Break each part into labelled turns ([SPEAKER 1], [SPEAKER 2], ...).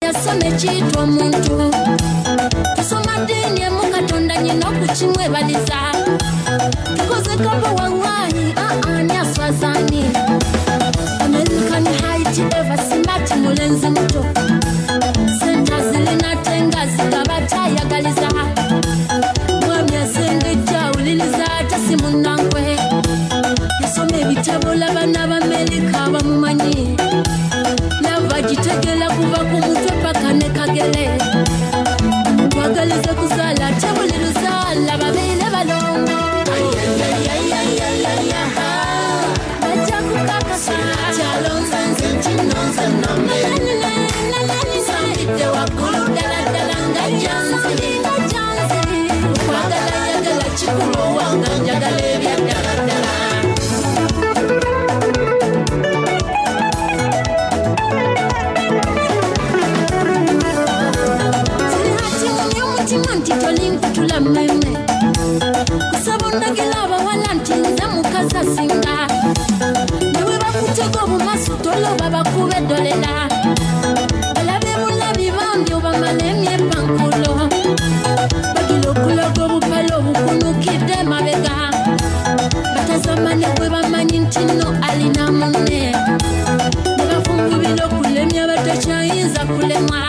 [SPEAKER 1] yasome chitwa muntu tusoma dini ya mukatonda nyina kuchimwe baliza tukoze kabo wawahi nyaswazani American Haiti ever smart mulenzi muto senta zilina tenga zikabata yagaliza mwamya senge jawuliliza tasimunangwe yasome bitabo labana b'Amerika bamumanyi nabagitegela kuva ku mutwe paka ne kagere twagaliza kuzala tabuliruzala babele balongo bachakukakasa chalonza nzintinonza nome samite wakulu daladala nga janzi kwagala yagala chikulo wanga njagala ebyaddala Titolimkutula meme kusabunda gelaba walantinza mukaza singa niwe bakutego mumaso tolo babakube dolela balabe mulabi bambi obamalemi pankulo bagilokulogo bupalo bukunukide mabega batazamane kwe bamanyi ntino alina munne nebafungubilo kulemya batachayinza kulemwa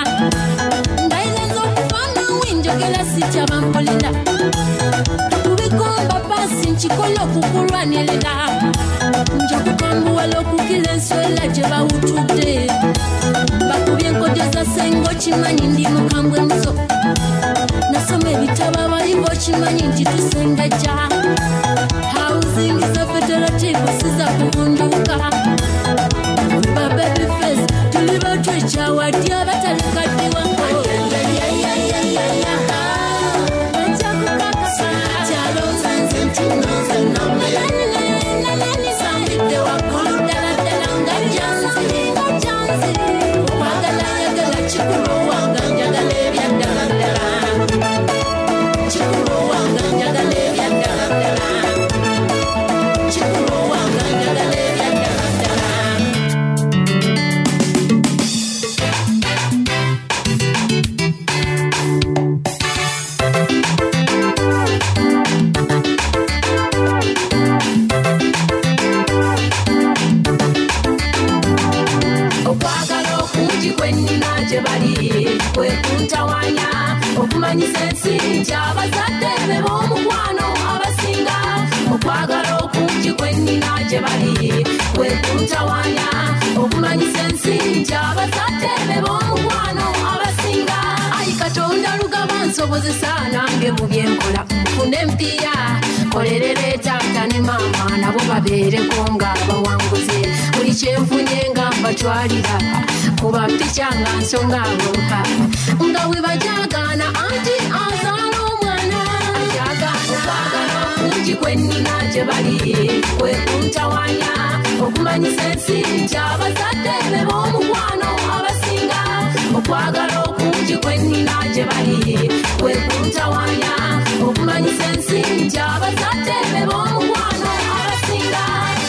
[SPEAKER 1] njogela sitya bampolila kubikomba pasi nchikolo kukulwanirira njokukambuwa lokukila enswela gye bawutudde bakubye enkodeza sengo kimanyi ndi mukambwe muso nasoma ebitabo abalibo kimanyi nti tusengejja housing is a federative siza kubunduka bababyface tuli batweca wadi abatalekaddiwa Nange mubyenkola mfune mpia kolerere tata ne mama nabo babere konga bawanguze buli kyenfunye nga batwalira kuba pichanga nsonga roha nga we bajagana anti azalo mwana jagana kunji kwenina gye bali kwe kuntawanya okumanyisa ensi kyabazadde be b'omukwano abasinga okwagala okunji kwenina gye bali kwe kuntawanya okumanyisa ensi kyabazadde be b'omukwano abasinga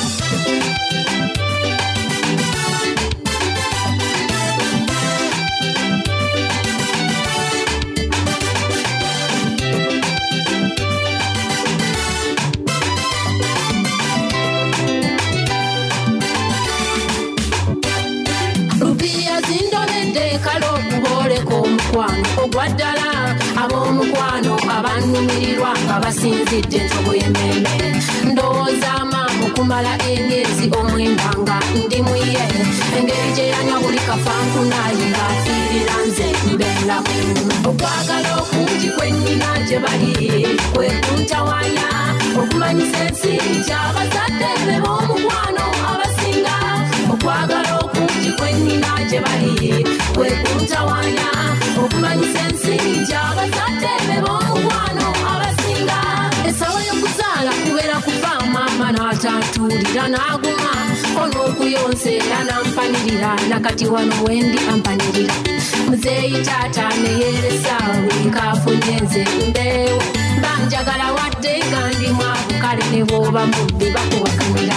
[SPEAKER 1] ogwaddala ab'omukwano abannumirirwa nga basinzidde entobo y'emmeme ndowooza maamu kumala emyezi omwenda nga ndi muye engeri gye yanywa buli kafankunayi ng'afiirira nze mbeeramu okwagala okungi kwennyina gye bali kwe kuntawanya okumanyisa ensi kyabazadde be b'omukwano abasinga okwagala okungi kwennyina gye bali kwe kuntawanya okumanyisa ensi kyabazadde be b'omukwano abasinga esawa y'okuzaala kubeera kuva maama n'atatuulira n'aguma on'okuyonsa era n'ampanirira nakati wano wendi ampanirira muzeeyi taata neyeeresa buli kaafunye nze mbeewo banjagala wadde nga ndi mwavu kale ne bw'oba mubbi bakubakanira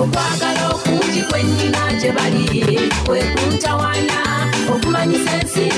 [SPEAKER 1] okwagala okungi kwennyina gye bali kwe kuntawanya okumanyisa ensi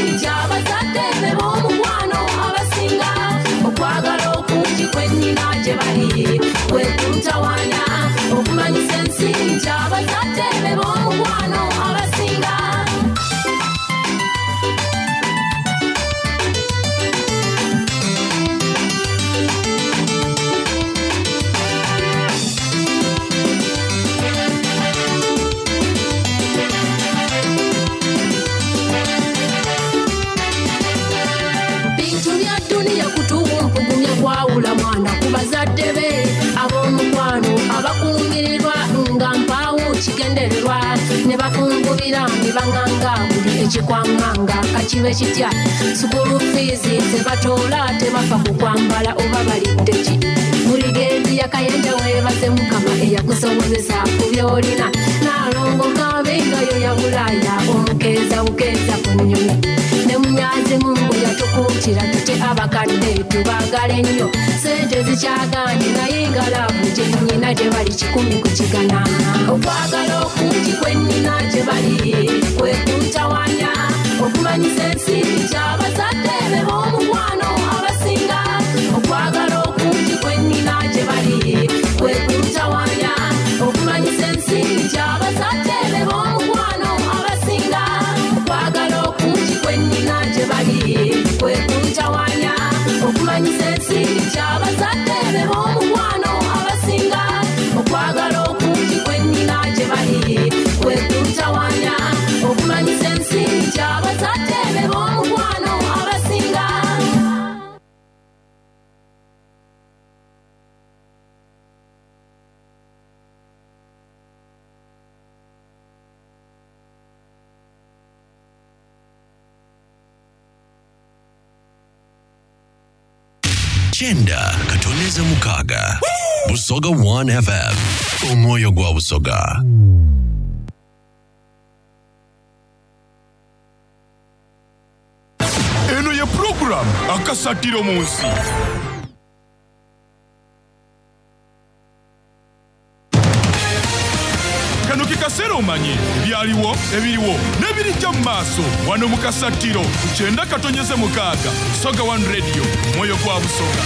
[SPEAKER 1] kikwanganga kakibe kitya sukulu fees zebatoola tebafa kukwambala oba baliddeki Brigade ya Kayanja webaze mukama eyakusobozesa ku byolina nalongo kabengayo ya bulaya omukeza bukeza ku nnyonyi ne munyazi mungu yatukutira tuti abakadde tubagale nnyo sente zikyaganye naye ngalabu gye nnyina gye bali 10 ku kigana okwagala okungi kwe nnina gye bali kwe kuntawanya okumanyisa ensi ky'abazadde be b'omukwano abasinga okwagala okungi kwe nnina gye bali kwe kuntawanya okumanyisa ensi ky'abazadde be b'omukwano abasinga okwagala okungi kwe nnina gye bali kwe kuntawanya okumanyisa ensi ky'abazadde be b'omukwano abasinga okwagala okungi kwe nnina gye bali kwe kuntawanya okumanyisa ensi ky'abazadde be b'omukwano abasinga
[SPEAKER 2] Chenda katoleza mukaga Busoga 1 FM Omwoyo gwa Busoga.
[SPEAKER 3] Eno ye program akasatiro munsi. Kano kikasero omanye ebyaliwo ebiriwo n'ebirijja mu maaso wano mu kasatiro kyenda katonyeze mukaaga Busoga 1 Radio Omwoyo gwa Busoga.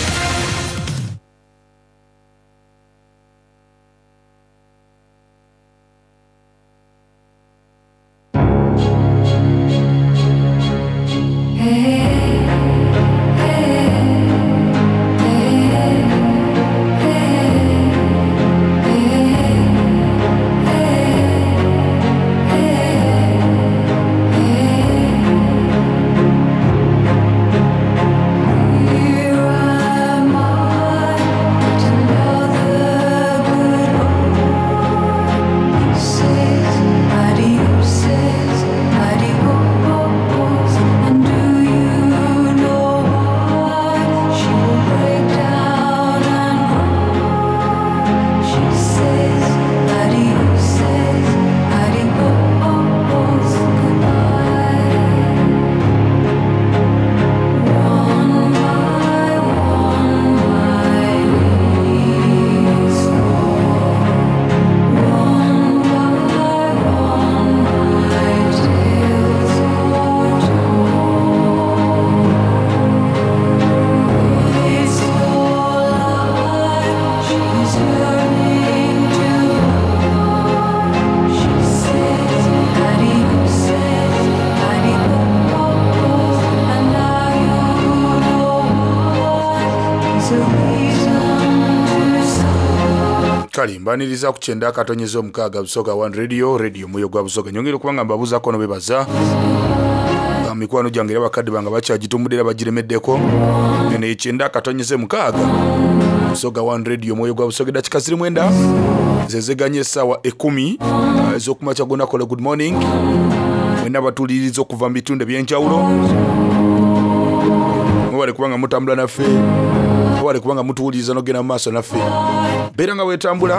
[SPEAKER 3] Mbaniriza ku kyenda akatonyeza omukaaga Busoga 1 Radio Omwoyo gwa Busoga. Nyongera kubanga mbabuza kono bebaza mikwano gyange era bakadde banga bakyagitumbulira bagiremeddeko ene ekyenda akatonyeza mukaaga Busoga 1 Radio Omwoyo gwa Busoga dakika 9 zezeganye essaawa 10 ez'okumakya gonna kole good morning mwena batuliriza okuva mu bitundu by'enjawulo mwebale kubanga mutambula naffe mwebale kubanga mutuwuliriza n'ogenda mu maaso naffe beera nga weetambula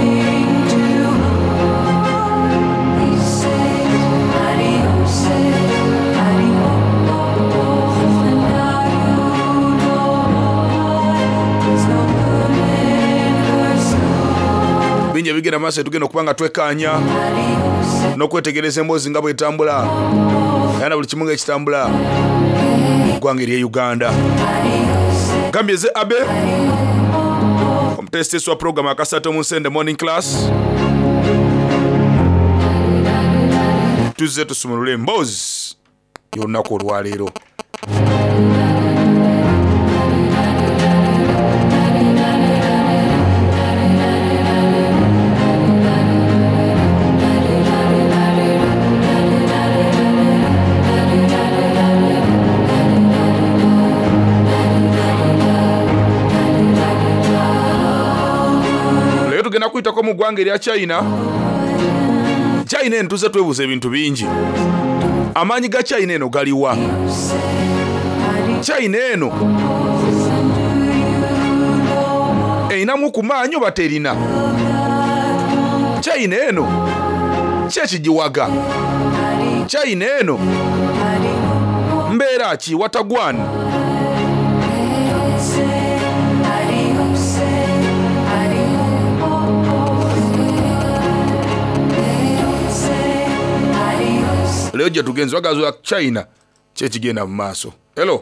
[SPEAKER 3] bingi ebigenda maaso tugenda okubanga twekkaanya n'okwetegereza emboozi nga bwetambula era na buli kimu ng'ekitambula eggwanga ery'e Uganda. Gambye ze abe omutesitesi wa programu akasato mu Sunday morning class tuzze tusumulule emboozi y'olunaku olwaleero. Tugenda kuyitako mu ggwanga erya China entuze twebuuza ebintu bingi Amaanyi ga China eno galiwa? China eno einamu ku maanyi oba terina? China eno kyekigiwaga? China eno mbeera ki watagwani? Leo gye tugenze wagazo China kyekigenda mu maaso. Hello.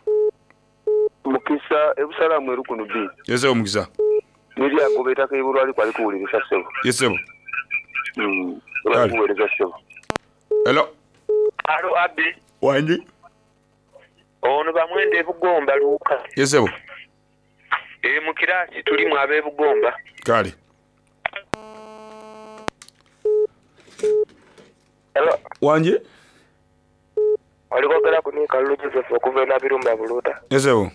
[SPEAKER 4] Mukisa ebusalamu erukuno bi.
[SPEAKER 3] Yesebo mukisa.
[SPEAKER 4] Nili agobeta ka ibulwali kwali kuwuliriza sebo.
[SPEAKER 3] Yesebo.
[SPEAKER 4] Kwali kuwuliriza sebo.
[SPEAKER 3] Hello.
[SPEAKER 4] Alo abi.
[SPEAKER 3] Wanji.
[SPEAKER 4] Ono bamwende ebugomba luka.
[SPEAKER 3] Yesebo.
[SPEAKER 4] Mu kirasi tulimu ab'ebugomba.
[SPEAKER 3] Kale.
[SPEAKER 4] Hello.
[SPEAKER 3] Wanji.
[SPEAKER 4] Walikogera kunika Joseph okuvenda birumba buluta.
[SPEAKER 3] Yesebo.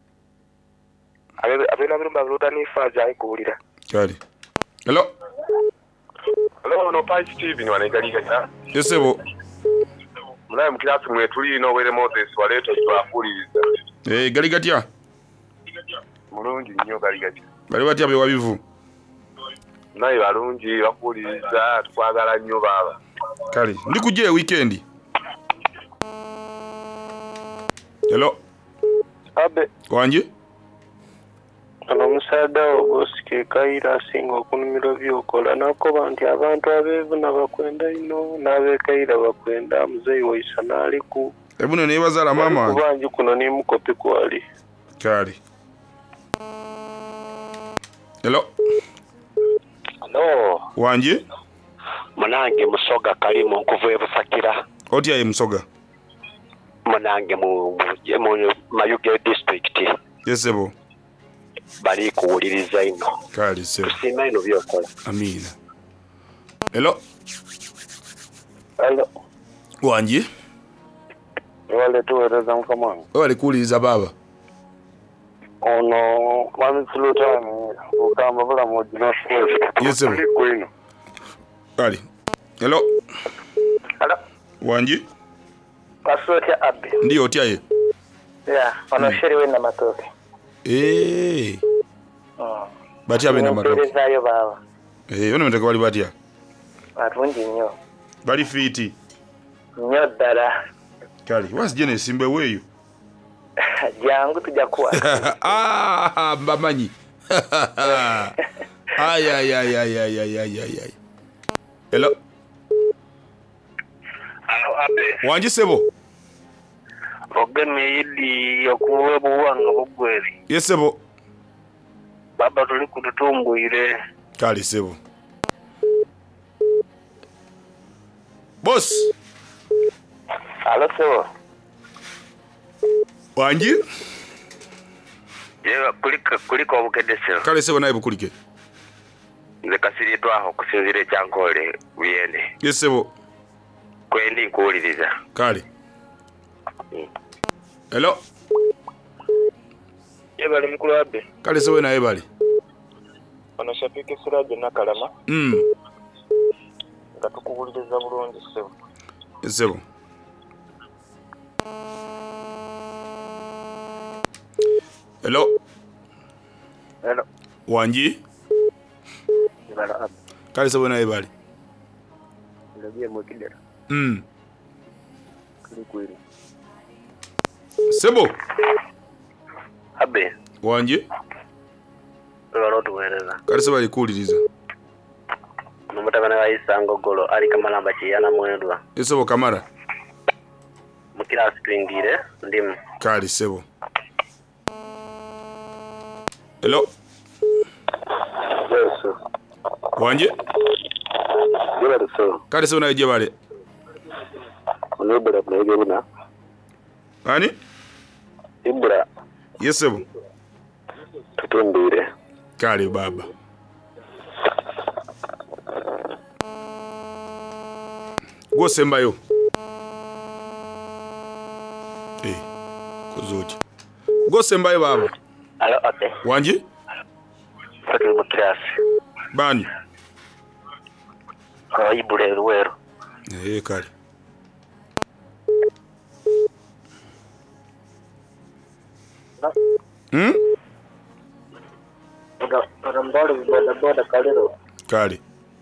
[SPEAKER 4] Abena birumba buluta ni faza ikuulira.
[SPEAKER 3] Kale. Hello.
[SPEAKER 4] Hello, no Pai Steve ni wanegaliga.
[SPEAKER 3] Yesebo.
[SPEAKER 4] Mulaye mukirasi mwe tuli no were Moses waleto twafuliriza.
[SPEAKER 3] Gali gatya?
[SPEAKER 4] Mulungi nnyo gali gatya.
[SPEAKER 3] Bali batya be wabivu?
[SPEAKER 4] Naye balungi bakuliriza twagala nnyo baba.
[SPEAKER 3] Kale, ndi kujje weekend. Hello.
[SPEAKER 4] Abe.
[SPEAKER 3] Wanji?
[SPEAKER 4] Ano musada obosike kaira singa okunumiro byokola nakoba nti abantu abeevu nabakwenda ino n'abekaira bakwenda muzeyi waisa n'aliku.
[SPEAKER 3] Ebuno ne bazala mama.
[SPEAKER 4] Kubanji kuno ni mukopi kwali.
[SPEAKER 3] Kale. Hello.
[SPEAKER 5] Hello.
[SPEAKER 3] Wanji?
[SPEAKER 5] Munange musoga kalimu nkuva ebusakira.
[SPEAKER 3] Otya ye musoga?
[SPEAKER 5] Munange mu Mayuge district.
[SPEAKER 3] Yesebo.
[SPEAKER 5] Bali kuwuliriza ino.
[SPEAKER 3] Kale sebo.
[SPEAKER 5] Kusima ino byokola.
[SPEAKER 3] Amina. Hello.
[SPEAKER 4] Hello.
[SPEAKER 3] Wanji?
[SPEAKER 4] Wale tuwereza mkamwangu.
[SPEAKER 3] Wale kuuliza baba.
[SPEAKER 4] Ono mami sulutani ukamba bula mojino swezi.
[SPEAKER 3] Yesebo.
[SPEAKER 4] Kwino.
[SPEAKER 3] Kale. Hello.
[SPEAKER 4] Hello.
[SPEAKER 3] Wanji?
[SPEAKER 4] Pasotya abi.
[SPEAKER 3] Ndiyo otya ye?
[SPEAKER 4] Yeah, ono shiriwe na matoke.
[SPEAKER 3] Batya bena matoke.
[SPEAKER 4] Mperezayo baba.
[SPEAKER 3] Ono mtaka wali batya?
[SPEAKER 4] Atunji nnyo.
[SPEAKER 3] Bali fiti.
[SPEAKER 4] Nnyo ddala.
[SPEAKER 3] Kale, wasije ne simbe weyo.
[SPEAKER 4] Jangu tujja kuwa.
[SPEAKER 3] Mbamanyi. Ay. Hello.
[SPEAKER 4] Alo abe.
[SPEAKER 3] Wanji sebo.
[SPEAKER 4] Ogeme yidi yokuwe buwanga bugweri.
[SPEAKER 3] Yesebo.
[SPEAKER 4] Baba tuli kututumbuire.
[SPEAKER 3] Kale sebo. Boss.
[SPEAKER 4] Alo sebo.
[SPEAKER 3] Wanji?
[SPEAKER 4] Yewa kuliko obukedesero.
[SPEAKER 3] Kale sebo naye bukulike.
[SPEAKER 4] Nze kasiridwaho kusinzira ekyankole buyende.
[SPEAKER 3] Yesebo.
[SPEAKER 4] Kwendi nkuwuliriza.
[SPEAKER 3] Kale. Hello.
[SPEAKER 4] Yebali mukulu abe.
[SPEAKER 3] Kale sebo naye bali.
[SPEAKER 4] Ono shapike siraje nakalama. Nga tukuwuliriza bulungi sebo.
[SPEAKER 3] Yesebo. Hello.
[SPEAKER 4] Hello.
[SPEAKER 3] Wanji?
[SPEAKER 4] Yebali abe.
[SPEAKER 3] Kale sebo naye bali.
[SPEAKER 4] Ndabye mwekidera. Kulikwiri.
[SPEAKER 3] Sebo.
[SPEAKER 4] Abe.
[SPEAKER 3] Wanji?
[SPEAKER 4] Lolo tuwereza.
[SPEAKER 3] Kale sebo alikuuliriza.
[SPEAKER 4] Nomutabana wa Isango Golo ali kamalamba kiyana mwendwa.
[SPEAKER 3] Yesebo kamara.
[SPEAKER 4] Mukira springire ndimu.
[SPEAKER 3] Kale sebo. Hello.
[SPEAKER 4] Yes.
[SPEAKER 3] Wanji?
[SPEAKER 4] Yebali so.
[SPEAKER 3] Kale sebo naye jebale.
[SPEAKER 4] Onobera kunege buna.
[SPEAKER 3] Ani?
[SPEAKER 4] Ibra.
[SPEAKER 3] Yesebo.
[SPEAKER 4] Tutumbire.
[SPEAKER 3] Kale baba. Go sembayo. Kuzuti. Go sembayo baba.
[SPEAKER 4] Alo abe.
[SPEAKER 3] Wanji?
[SPEAKER 4] Fakiri mukirasi.
[SPEAKER 3] Bani?
[SPEAKER 4] Ibule ruwero.
[SPEAKER 3] Kale.
[SPEAKER 4] Mbali boda kalero.
[SPEAKER 3] Kale.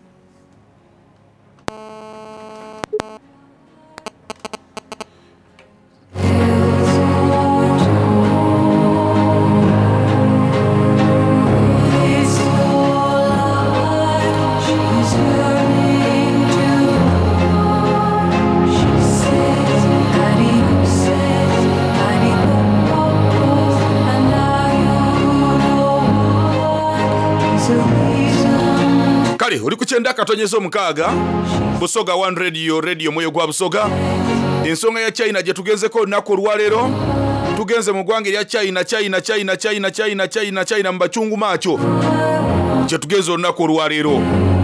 [SPEAKER 3] Kale uli kuchenda katonyezo mukaaga Busoga One Radio moyo gwa Busoga. Ensonga ya China je tugenzeko nako lwalero. Tugenze mu gwange ya China mbachungu macho. Je tugenzo nako lwalero.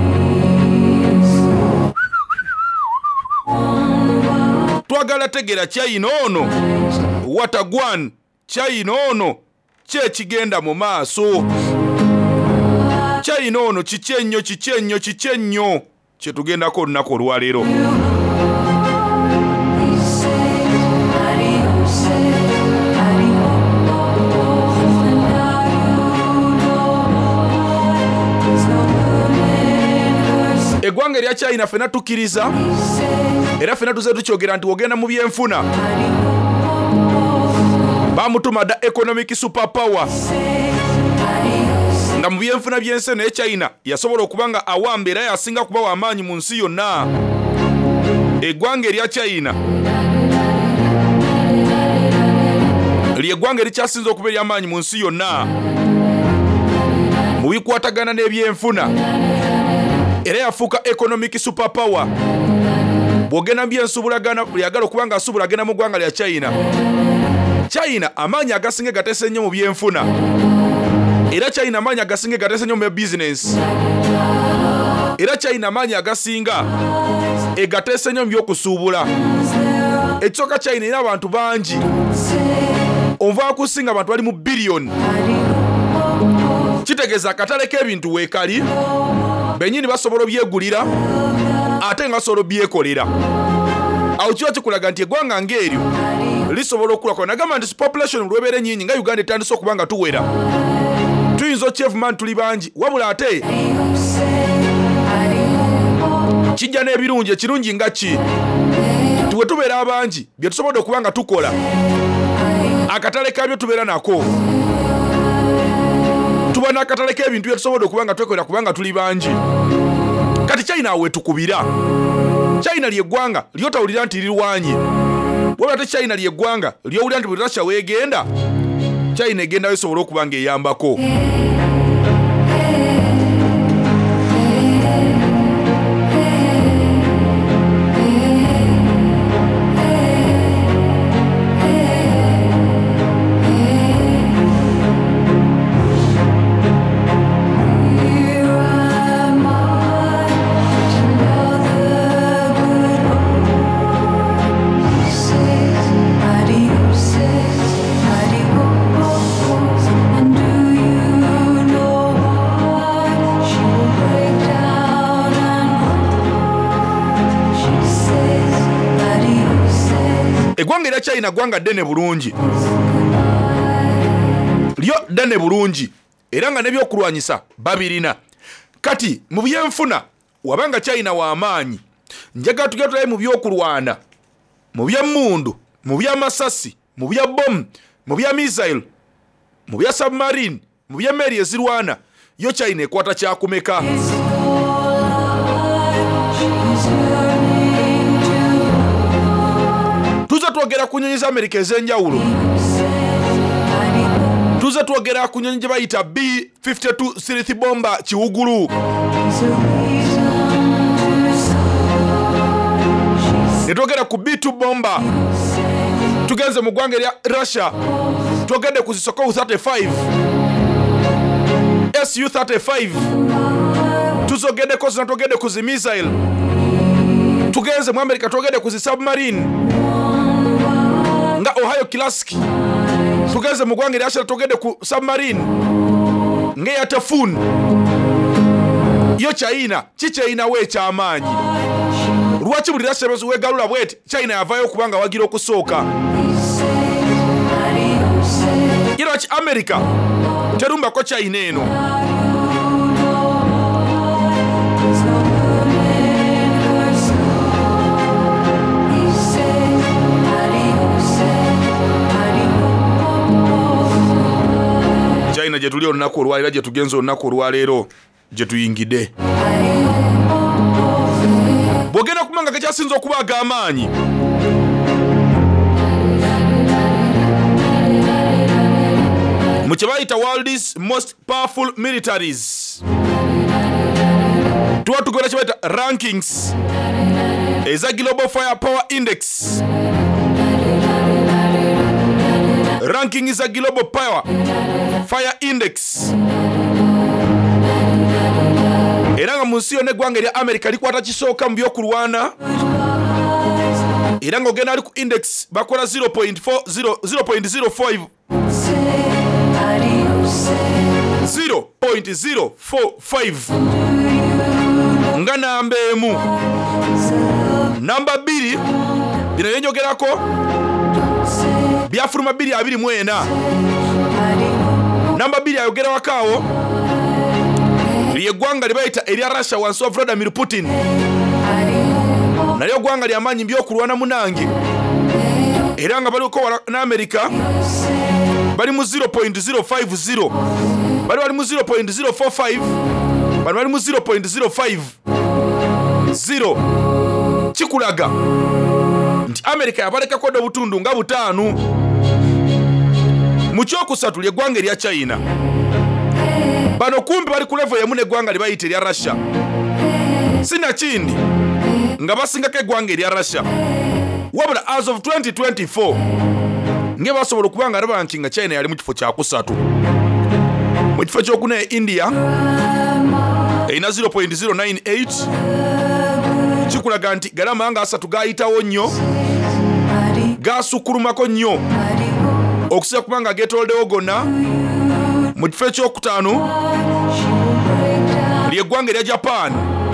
[SPEAKER 3] Twagala tegera China ono. Watagwan China ono. Che kigenda mu maaso. China ono chichenyo kyetugendako nnako lwalero. Eggwanga lya China fena tukiriza era fena tuze tukyogera nti wogenda mu byenfuna bamutuma da economic superpower nga mu byenfuna byense ne China yasobola okubanga awamba era yasinga kuba w'amaanyi mu nsi yonna. Eggwanga lya China ly'eggwanga erikyasinza okuba ery'amaanyi mu nsi yonna mu bikwatagana n'ebyenfuna era yafuuka economic superpower. Bw'ogenda byensubulagana lyagala okubanga asubulagana mu ggwanga lya China. China amaanyi agasinga gateese nnyo mu byenfuna era China amaanyi agasinga gateese nnyo mu business era China amaanyi agasinga egateese nnyo mu by'okusuubula. Ekisooka China era abantu bangi onva kusinga abantu bali mu billion. Kitegeeza akatale k'ebintu weekali bennyini basobola obyegulira ate nga basobola obyekolera. Awo kiba kikulaga nti eggwanga ng'eryo lisobola okulako. Nagamba nti population lwebeera ennyingi nga Uganda etandise okuba nga tuwera tuyinza okyevuma tuli bangi wabula ate kijja n'ebirungi. Ekirungi nga ki tuwe tubeera abangi bye tusobodde okuba nga tukola akatale kabyo tubeera nako. Tuba n'akatale k'ebintu bye tusobodde okuba nga twekolera kubanga tuli bangi. Kati China awe tukubira. China ly'eggwanga lyotawulira nti lirwanye wabula ate China ly'eggwanga lyowulira nti buli Russia weegenda China egenda esobola okuba nga eyambako. Eggwanga lya China gwanga ddene bulungi. Lyo ddene bulungi era nga n'ebyokulwanyisa babirina. Kati mu byenfuna wabanga China w'amaanyi njagala tugatulayo mu byokulwana, mu by'emmundu, mu by'amasasi, mu bya bomu, mu bya missile, mu bya submarine, mu by'emmeeri ezirwana. Yo China ekwata kyakumeka. Tuza twogera ku nnyonyi z'Amerika ez'enjawulo. Tuza twogera ku nnyonyi gye bayita B-52 stealth bomber kiwugulu. Ne twogera ku B-2 bomber. Tugenze mu ggwanga erya Russia. Twogedde ku Sukhoi 35. Su-35. Tuzogeddeko zonna twogedde ku zi missile. Tugenze mu America twogedde ku zi submarine nga Ohio Classic. Tugenze mu ggwanga erya Russia twogedde ku submarine ng'eya Typhoon. Yo China kikyeyinawo eky'amaanyi. Lwaki buli Russia weegalula bweti China yavaayo okubanga wagira okusooka. Iraki America terumba ko China eno. China je tuli olunaku olwaliro je tugenza olunaku olwaleero je tuyingide. Bwogenda kumanga kekyasinza okubaga amaanyi mu kye bayita world's most powerful militaries. Tuba tugenda kye bayita rankings eza Global Firepower Index. Ranking is a Global Power Fire Index. Era nga mu nsi yonna eggwanga erya America likwata kisooka mu byokulwana. Era nga ogenda ali ku index bakola 0.05 nga namba emu. Namba 2 bino yenjogerako byafuluma 224. Namba 2 ayogera wakaawo ly'eggwanga libayita erya Russia wansi wa Vladimir Putin. Nalyo ggwanga ly'amaanyi mbyokulwana munange. Era nga baliko n'Amerika bali mu 0.050, bali mu 0.045, bali mu 0.050. Kikulaga nti Amerika yabalekako obutundu nga 5. Mu kyokusatu ly'eggwanga erya China. Bano kumbi bali ku level yemu n'eggwanga libayita erya Russia. Sinakindi nga basingako eggwanga erya Russia. Wabula as of 2024 nge basobola okubanga arabanki nga China yali mu kifo kya kusatu. Mu kifo kyokuna India erina 0.098. Kikulaga nti galamanga asatu gayitawo nnyo, gasukulumako nnyo okusinga kubanga getoldewo gonna. Mu kifo ekyokutaano ly'eggwanga erya Japan.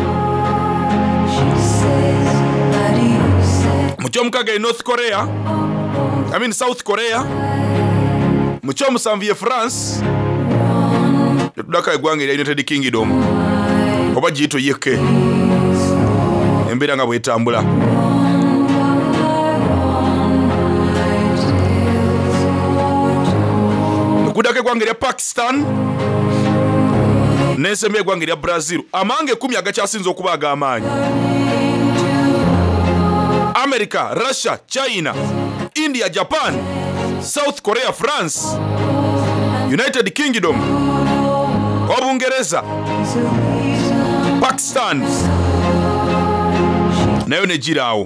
[SPEAKER 3] Mu kyomukaga North Korea, South Korea. Mu kyomusanvu ye France. Tudaka eggwanga erya United Kingdom oba giyito yeke embeera nga bwetambula. Okudaka eggwanga erya Pakistan n'ensembe eggwanga erya Brazil. Amange 10 agakyasinza okuba ag'amaanyi. America, Russia, China, India, Japan, South Korea, France, United Kingdom, Obungereza, Pakistan nayo negiraawo.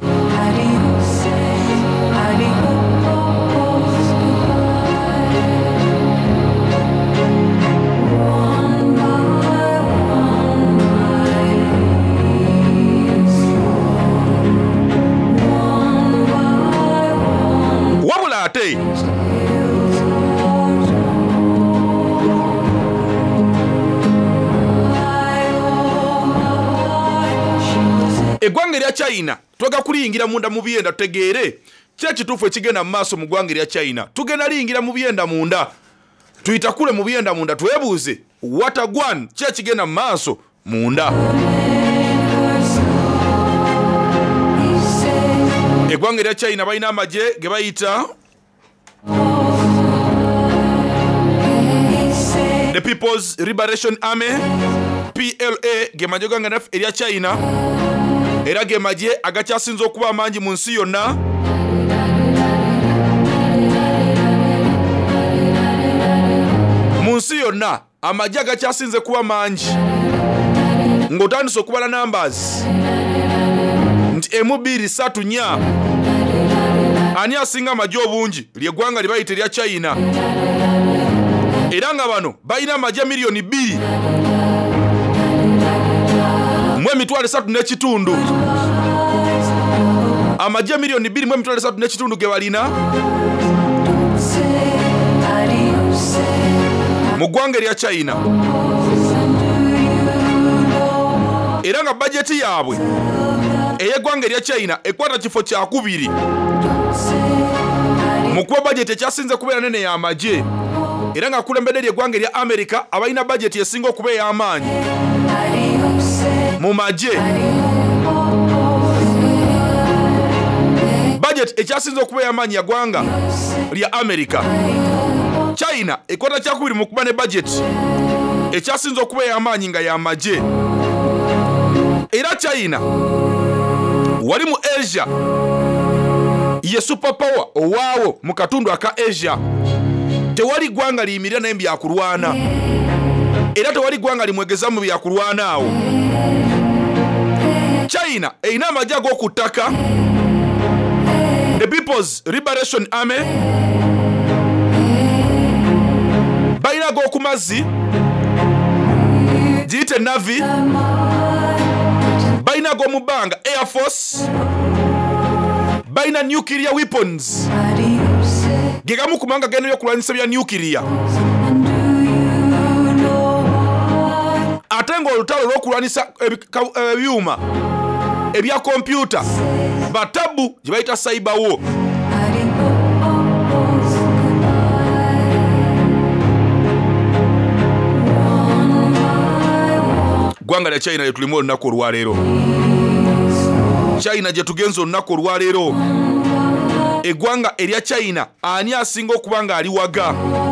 [SPEAKER 3] Wabula ate eggwanga erya China twega kuliyingira munda mu byenda tutegeere kye kituufu ekigenda mu maaso mu ggwanga erya China. Tugenda liyingira mu byenda munda, tuyita kule mu byenda munda twebuuze watagwan kye kigenda mu maaso munda. Eggwanga erya China balina amagye ge bayita the People's Liberation Army, PLA, ge magye ganga erya China. Era ge magye agakyasinza okuba amangi mu nsi yonna. Mu nsi yonna amagye agakyasinze kuba mangi ng'otandise okubala numbers nti 1, 2, 3, 4. Ani asinga amagye obungi ly'eggwanga libayita erya China. Era nga bano balina amagye miliyoni 2 mu emitwalo 3 n'ekitundu. Amagye miliyoni 2 mu emitwalo 3 n'ekitundu ge balina mu ggwanga erya China. Era nga bajeti yaabwe ey'eggwanga erya China ekwata kifo kya 2 mu kuba bajeti ekyasinze kubeera nene y'amagye. era nga kulembedde eggwanga erya America abalina budget esinga okuba ey'amaanyi mu magye. Budget ekyasinze okuba ey'amaanyi ya ggwanga lya America. China ekwata kyakubiri mu kuba ne budget ekyasinze okuba ey'amaanyi nga ya magye. Era China wali mu Asia ye superpower owaawo mu katundu aka Asia. Tewali ggwanga liyimirira naye byakulwana, era tewali ggwanga limwegeza mu byakulwana awo. China erina amagye ag'oku ttaka, the People's Liberation Army, balina ag'oku mazzi giyite Navy, balina ag'omu bbanga Air Force, balina nuclear weapons ge gamu ku mawanga genda okulwanyisa bya nuclear. Ate ng'olutalo lw'okulwanyisa ebyuma ebya kompyuta batabu gye bayita cyber war. Ggwanga lya China lye tulimu olunaku olwaleero. China gye tugenza olunaku olwaleero. Eggwanga erya China ani asinga okuba nga ali waga?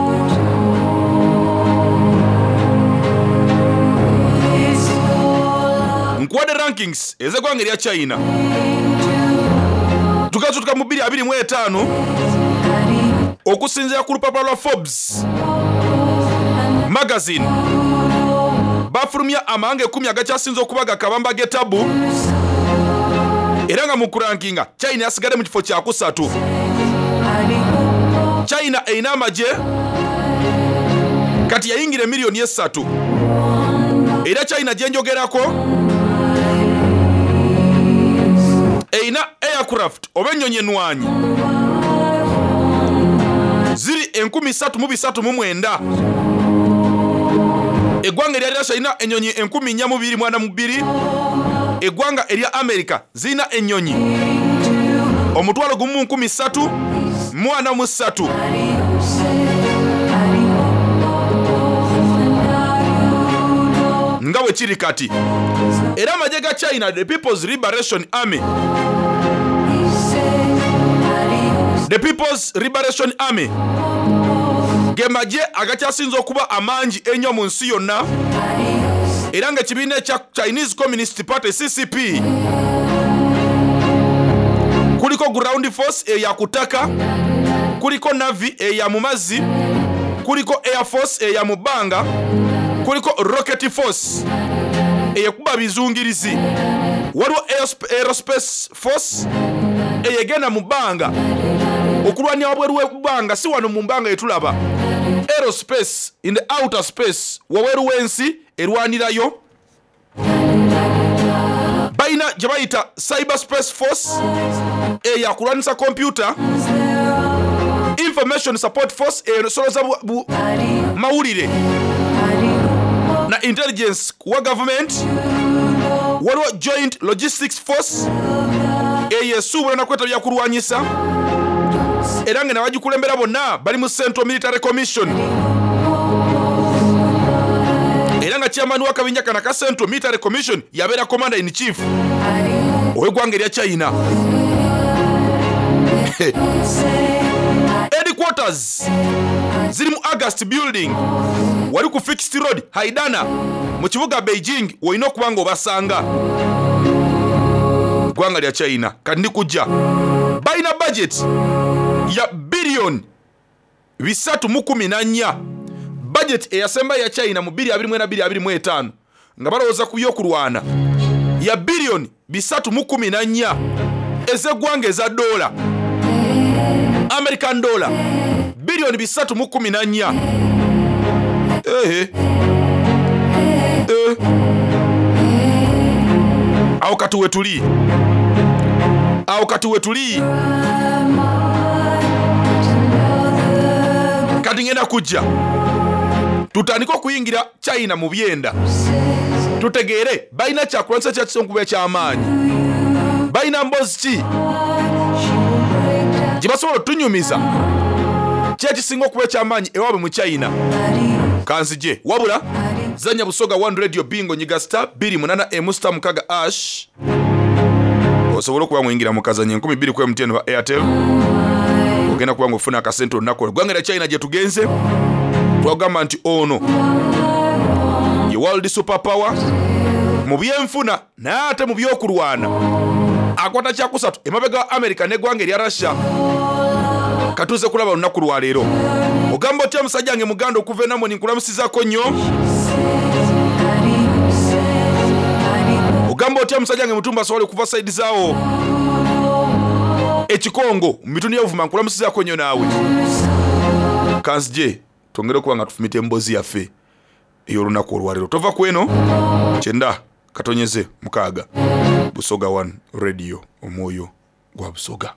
[SPEAKER 3] Nkuwadde rankings ez'eggwanga erya China. Tugazutuka mu 2025 okusinziira ku lupapula lwa Forbes magazine. Bafulumya amawanga 10 agakyasinze okuba gakabamba getabu. Era nga mu kurankinga China yasigadde mu kifo kya 3. China erina amagye kati yayingira miliyoni 3. Era China gyenjogerako erina aircraft oba ennyonyi ennwanyi ziri 339. Eggwanga erya Russia erina ennyonyi 442. Eggwanga erya America zirina ennyonyi 1,343. Nga bwe kiri kati. Era amagye ga China, the People's Liberation Army, the People's Liberation Army ge magye agakyasinze okuba amangi ennyo mu nsi yonna. Era nga ekibiina ekya Chinese Communist Party CCP kuliko ground force eya kutaka, kuliko navy eya mu mazzi, kuliko air force eya mu bbanga, kuliko rocket force eyekuba bizungirizi, waliwo aerospace force eyegenda mu bbanga okulwanya wabweru w'ebbanga, si wano mu mbanga etulaba. Aerospace in the outer space, wabweru w'ensi erwanirayo. Balina gye bayita cyberspace force eyakulwanyisa computer, information support force esoloza mawulire na intelligence wa government. Waliwo joint logistics force eyesuubula nakweta byakulwanyisa, era nga nabagikulembera bonna bali mu Central Military Commission. Era nga chairman wa kabinja kana ka Central Military Commission yabeera commander in chief ow'eggwanga erya China. Headquarters ziri mu August building wali ku Fixed Road Haidana mu kibuga Beijing. Olina okuba nga obasanga. Ggwanga lya China kati ndi kujja balina budget ya billion 314. Budget eyasemba ya China mu 2024 nga balowooza ku byokulwana ya billion 314 ez'eggwanga eza dola, American dollar billion 314. Awo kati wetuli kati ngenda kujja tutandika okuyingira China mu byenda, tutegeere balina kyakulwanyisa kyakisonkuba eky'amaanyi, balina mbozi ki gye basobola otunyumiza kyekisinga okuba ekyamaanyi ewaabwe mu China kanzije wabula zanya Busoga One Radio bingo nyiga star 28 star mukaga ash osobola okuba mwingira mu kazanyo 12 ku MTN wa Airtel ogenda kuba ngofuna akasente olunaku gwangera China gye tugenze twagamba nti ono ye world superpower mu byenfuna naate mu byokulwana akwata kyakusatu emabega wa America ne gwanga erya Russia katuze kulaba olunaku lwa leero ogamba otya musajja wange muganda okuva enamo ninkulamusizako nnyo ogamba otya musajja wange mutumba asobole okuva side zaawo ekikongo mu bitundu by'obuvuma nkulamusizako nnyo naawe kanzije tongere okuba nga tufumita emboozi yaffe ey'olunaku olwaleero tova ku eno 9-6 Busoga One Radio omwoyo gwa Busoga.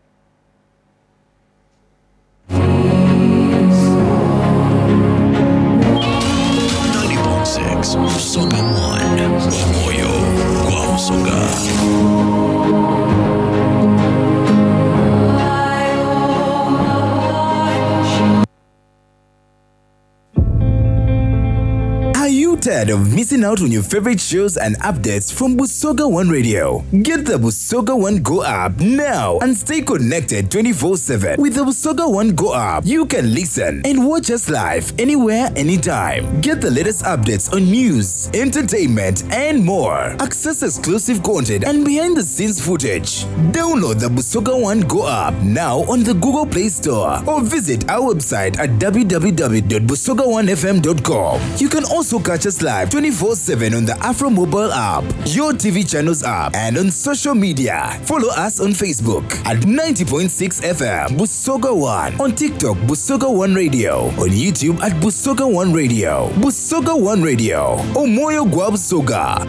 [SPEAKER 2] Busoga One omwoyo gwa Busoga.
[SPEAKER 6] Tired of missing out on your favorite shows and updates from Busoga One Radio? Get the Busoga One Go app now and stay connected 24/7. With the Busoga One Go app, you can listen and watch us live anywhere, anytime. Get the latest updates on news, entertainment, and more. Access exclusive content and behind-the-scenes footage. Download the Busoga One Go app now on the Google Play Store or visit our website at www.busoga1fm.com. You can also catch us live 24/7 on the Afro mobile app, your TV channels app, and on social media. Follow us on Facebook at 90.6 FM Busoga One, on TikTok Busoga One Radio, on YouTube at Busoga One Radio. Busoga One Radio, omwoyo gwa Busoga.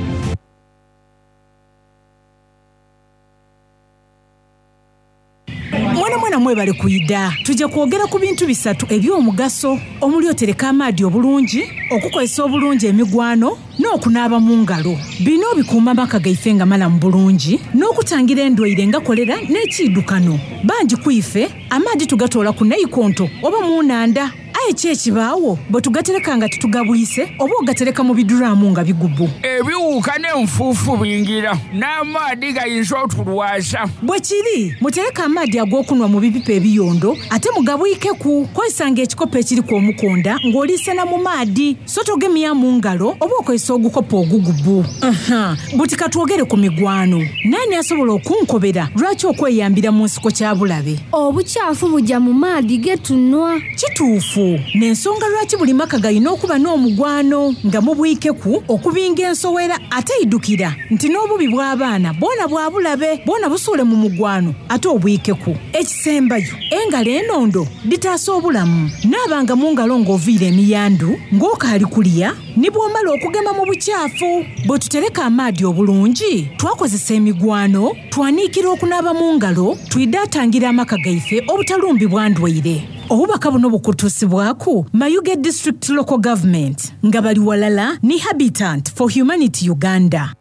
[SPEAKER 7] Mwana mwebale kuyida tujja kwogera ku bintu bisatu eby'omugaso omuli otereka amaadi obulungi okukozesa obulungi emigwano n'okunaaba mu ngalo. Bino bikuuma amaka gaife nga malamu bulungi n'okutangira endwaire nga kolera n'ekiddukano. Bangi kwife amaadi tugatoola ku naikonto oba mu nnanda. Ekibaawo bwe tugatereka nga tutugabuyise oba ogatereka mu biduraamu nga bigubu.
[SPEAKER 8] Ebiwuka n'enfuufu bingira n'amaadi gayinza otulwasa.
[SPEAKER 7] Bwe kiri mutereka amaadi ag'okunwa mu bipipa ebiyondo ate mugabuyikeku. Kozesanga ekikopo ekiriku omukonda ng'oliisana mu maadi so togemya mu ngalo oba okozesa ogukopo ogugubu. Buti katwogere ku migwano. Nani asobola okunkobera lwaki okweyambira mu nsiko kya bulabe?
[SPEAKER 9] Obukyafu bujja mu maadi getunwa.
[SPEAKER 7] Kituufu. N'ensonga lwaki buli maka galina okuba n'omugwano nga mubwikeku okubinga ensowera ate idukira nti n'obubi bw'abaana boona bwa bulabe boona busuule mu mugwano ate obwikeku. Ekisembayo engalo enondo ditaasa obulamu. Naabanga mu ngalo ng'oviira emiyandu ng'okaali kulya ne bw'omala okugema mu bukyafu. Bwe tutereka amaadi obulungi twakozesa emigwano twaniikira okunaaba mu ngalo twidaatangira amaka gaife obutalumbibwa ndwaire. Obubaka buno bukutuusibwaku Mayuge District Local Government nga bali walala ni Habitat for Humanity Uganda.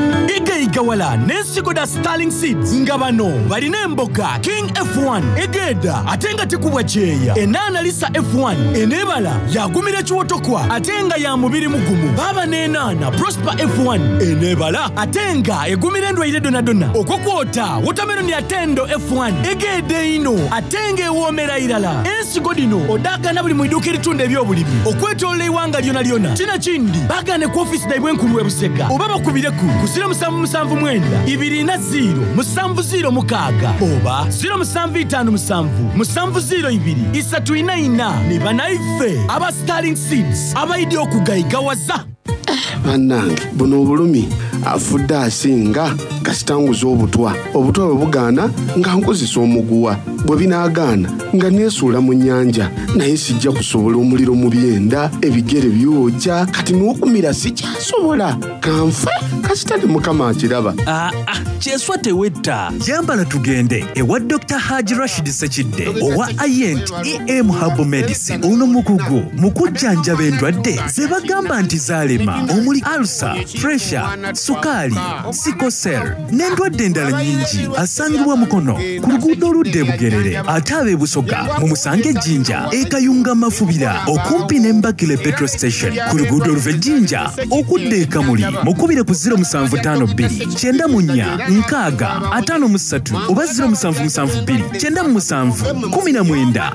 [SPEAKER 10] Igawala n'ensigoda Starling Seeds nga bano balina emboga King F1 egeda ate nga tekubwa kyeya. Enana Lisa F1 enebala yagumira kiwotokwa ate nga ya mubiri mugumu. Baba n'enana Prosper F1 enebala ate nga egumira endwaire donna. Okwokwota watermelon ya Tendo F1 egeda ino ate nga ewoomera irala. Ensigo dino odagana buli mu iduuka eritunda ebyobulimi okwetolera iwanga lyona. Kina kindi bagane ku office daibwe nkulu Busega oba bakubireku ku 0770 oba 0757702344 ne banaife aba Starling Seeds abaidi okugayigawaza.
[SPEAKER 11] Bannange buno obulumi afudde asinga kasitanguza obutwa bwe bugaana nga nkozesa omuguwa bwe binaagaana nga neesuula mu nnyanja naye sijja kusobola omuliro mu byenda ebigere byokya kati n'okumira sikyasobola kanfe kasitali mukama akiraba.
[SPEAKER 12] Kyeswa tewetta yambala tugende ewa Dr. Haji Rashid Sekidde owa Ayent EM Herbal Medicine. Ono mukugu mu kujjanjaba endwadde ze bagamba nti zaalema omuli ulcer, pressure, sukaali, sickle cell n'endwadde endala nnyingi. Asangibwa Mukono ku luguudo oludda e Bugere Bunyerere ate ab'e Busoga mumusange Jinja ekayunga Mafubira okumpi n'Embakile Petrol Station ku luguudo oluva Jinja okudda e Kamuli mukubire ku 0752 94 53 oba 0772 97 19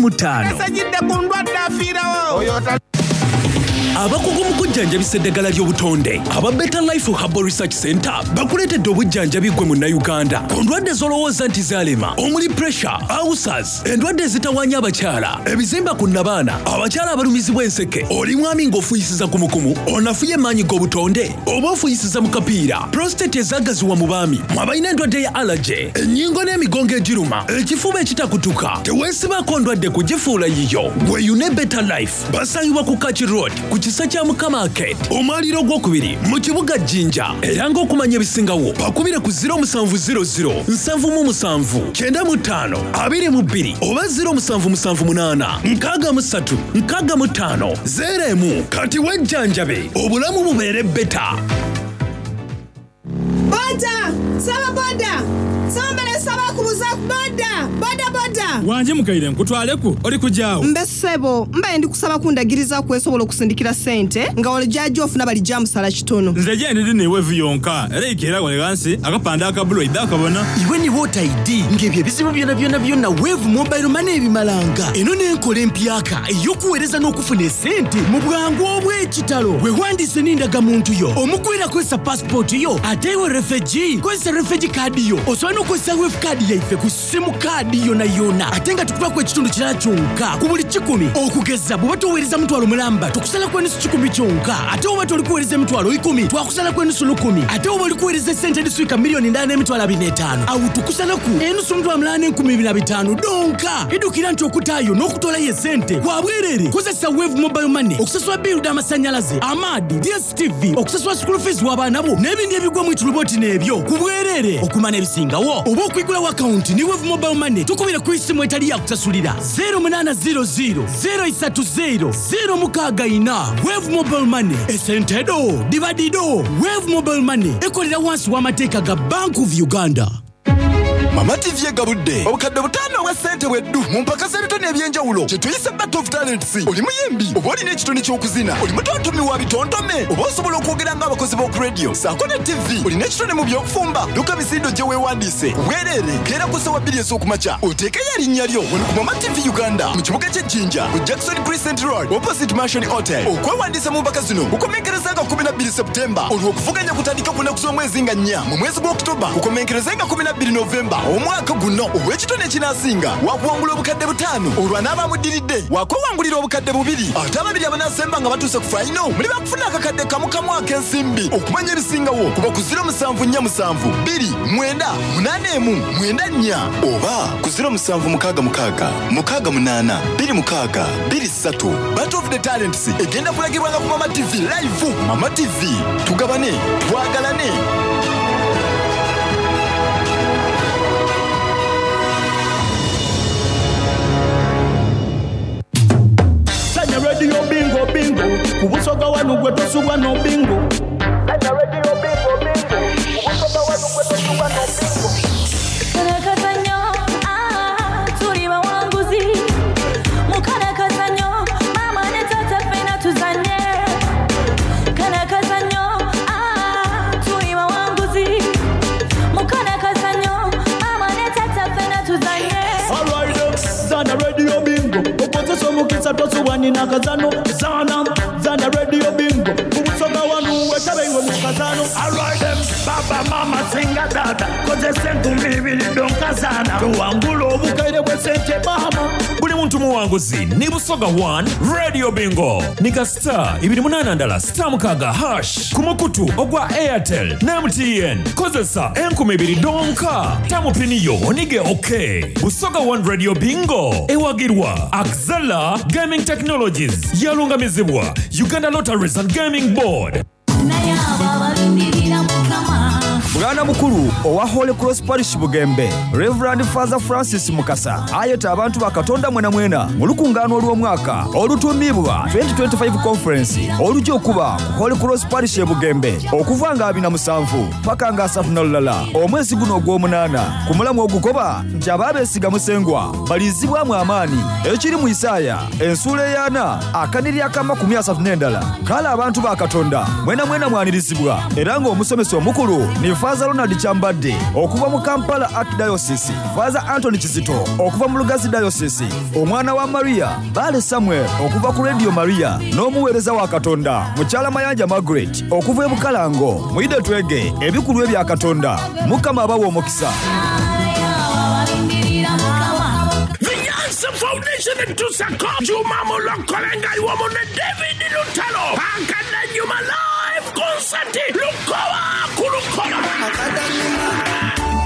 [SPEAKER 12] 25. Abakugu mu kujjanjabisa eddagala ly'obutonde aba Better Life Herbal Research Center bakuleetedde obujjanjabi ggwe munnayuganda ku ndwadde z'olowooza nti zaalema omuli pressure, ulcers, endwadde ezitawaanya abakyala, ebizimba ku nnabaana, abakyala abalumizibwa enseke, oli mwami ng'ofuyisiza kumukumu, onafuye maanyi g'obutonde oba ofuyisiza mu kapiira, prostate ezaagaziwa mu baami, mwabalina endwadde ya allergy, ennyingo n'emigongo egiruma, ekifuba ekitakutuka, teweesibaako ndwadde kugifuula yiyo, gweyune Better Life basangibwa ku Kachi Road ku kisa kya Mukama Market omwaliro gwokubiri mu kibuga Jinja era ng'okumanya ebisingawo bakubire ku 0700 77 95 22 oba 0778 63 65 0 kati wejjanjabe obulamu bubeere beta.
[SPEAKER 13] Boda! Saba boda! Sambale saba kubuza boda! Boda boda!
[SPEAKER 14] Wanje mukaire nkutwaleku oli kujaawo.
[SPEAKER 13] Mbesebo, mbaye ndi kusaba kundagiriza kwesobola okusindikira sente nga wale jaji ofuna bali jamusala kitono.
[SPEAKER 14] Nze je ndi ne wevu yonka era ikera wale gansi akapanda akabulu idakabona.
[SPEAKER 10] Iwe ni what ID ngebye bizibu byonna wevu mobile money ebimalanga. Eno n'enkola empyaka eyokuweereza n'okufuna sente mu bwangu obw'ekitalo. We wandise n'indaga muntu yo omugwira kwesa passport yo atewe refugee kwesa refugee card yo osobola n'okozesa wave card yaife ku simu card yona ate nga tukubako ekitundu kirala kyonka ku buli 10 okugeza bw'oba toweereza mutwalo mulamba tukusalako enusu 10 kyonka ate oba toli kuweereza emitwalo 10 twakusalako enusu 10 ate oba oli kuweereza sente ediswika miliyoni 8.25 awo tukusalaku enusu 8.25 donka edukira nti okutaayo n'okutolayo esente kwa bwerere kozesa wave mobile money okusasula bill d'amasannyalaze amadi DSTV okusasula school fees w'abaana bo n'ebindi ebigwa mu ituluboti n'ebyo ku bwerere okumana ebisingawo oba okwigulawo account ni wave mobile money tukubira ku isimu etali yakusasulira 0800 030 064 wave mobile money esente do dibadido wave mobile money ekolera wansi w'amateeka ga Bank of Uganda.
[SPEAKER 15] Mama TV egabudde obukadde butaano obwa ssente bweddu mu mpaka z'ebitone eby'enjawulo kye tuyise Battle of Talents. Oli muyimbi oba olina ekitone ky'okuzina, oli mutontumi wa bitontome oba osobola okwogera ng'abakozi b'oku radio saako ne TV, olina ekitone mu by'okufumba luka misindo gye weewandiise weerere keera ku ssaawa 2 ez'okumakya oteekeyo erinnya lyo wano ku Mama TV Uganda mu kibuga ky'e Jinja ku Jackson Crescent Road opposite Mansion Hotel. Okwewandiisa mu mpaka zino kukomenkereza nga 12 Septemba olw'okuvuganya kutandika ku nnaku z'omwezi nga 4 mu mwezi gw'Oktoba kukomenkereza nga 12 Novemba omwaka guno obw'ekitone ekinaasinga wakuwangula obukadde butaano olwo anaabamudiridde wakwewangulira obukadde 2 ate ababiri abanaasemba nga batuuse ku fayino muli bakufuna akakadde kamu ak'ensimbi. Okumanya ebisingawo kuba ku 0747 2 981 oba ku 0766 68 26 23. Battle of the Talents egenda kulagirwanga ku Mama TV live. Mama TV tugabane twagalane.
[SPEAKER 10] Radio bingo kubusoga wanu gwe tosubwa no bingo. Radio bingo kubusoga wanu gwe tosubwa no bingo.
[SPEAKER 16] Kazanyo tuli bawanguzi mukana kazanyo mama ne tata pena tuzanye kana kazanyo tuli bawanguzi mukana kazanyo mama ne tata pena tuzanye.
[SPEAKER 10] Alright, Zana Radio bingo okoteso mukisa tosubwani na kazano Zana Radio bingo kubusoga wanu wetabengo mukazano. Alright them baba mama singa dada koze sentu mbili donkazana tuwangulo obukaire bwe sente mama
[SPEAKER 17] buli muntu muwanguzi ni Busoga 1 Radio bingo nika star 28 star mukaga hash kumukutu ogwa Airtel na MTN kozesa 12 donka tamu piniyo onige okay. Busoga 1 Radio bingo ewagirwa Axela Gaming Technologies yalungamizibwa Uganda Lotteries and Gaming Board.
[SPEAKER 18] Bwana mukulu owa Holy Cross Parish Bugembe Reverend Father Francis Mukasa ayeta abantu bakatonda mwena mu lukungano olw'omwaka olutumibwa 2025 conference olujja okuba ku Holy Cross Parish Bugembe okuva nga 27 paka nga 30 omwezi guno ogw'omunana ku mulamu ogugoba nti ababeesiga musengwa balizibwamu amaani ekiri mu Isaya ensuula eyana akaniri akama 130 kale abantu bakatonda mwena mwanirizibwa era nga omusomesa omukulu ni Father Ronald Chambadde okuva mu Kampala Archdiocese, Father Anthony Kizito okuva mu Lugazi Diocese, omwana wa Maria Bale Samuel okuva ku Radio Maria n'omuweereza wa Katonda Mukyala Mayanja Margaret okuva e Bukalango muyide twege ebikulu ebya Katonda Mukama abawa omukisa.
[SPEAKER 19] Foundation in Tusako, Juma Molokolenga, Woman David Lutalo, Akada Juma Live Concert, Lukoa, Kulukola.